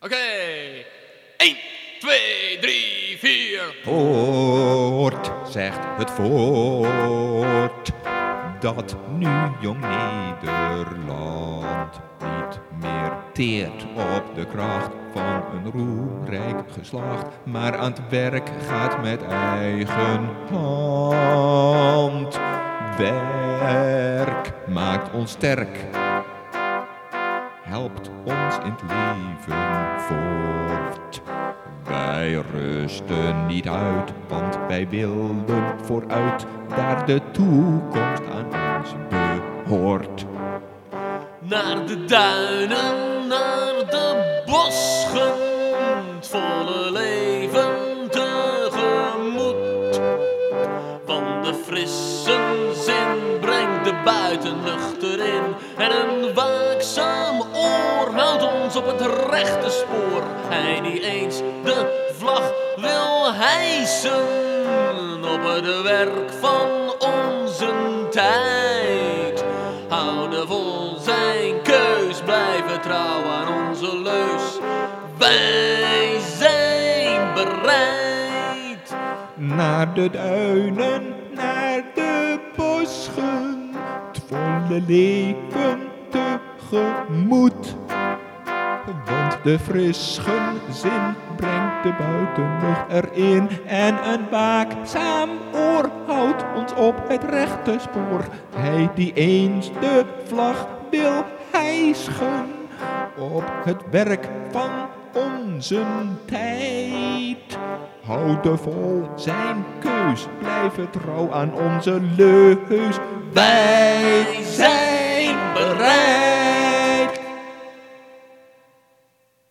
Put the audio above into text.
Oké. 1, 2, 3, 4. Voort, zegt het voort, dat nu jong Nederland niet meer teert op de kracht van een roemrijk geslacht, maar aan het werk gaat met eigen hand. Werk maakt ons sterk, helpt ons in het leven voort. Wij rusten niet uit, want wij willen vooruit, daar de toekomst aan ons behoort. Naar de duinen, naar de bosgen, het volle leven tegemoet. Want de frisse zin brengt de buitenlucht erin en een waakzaam oor houdt ons op het rechte spoor. Hij die eens de vlag wil hijsen op het werk van onze tijd. Houden vol zijn keus, blijven trouw aan onze leus. Wij zijn bereid. Naar de duinen, naar de bosgen, het volle leven tegemoet. Want de frisse zin brengt de buitenlucht erin en een waakzaam oor houdt ons op het rechte spoor. Hij die eens de vlag wil hijschen op het werk van onze tijd. Houden vol zijn keus, blijven trouw aan onze leus. Wij zijn bereid.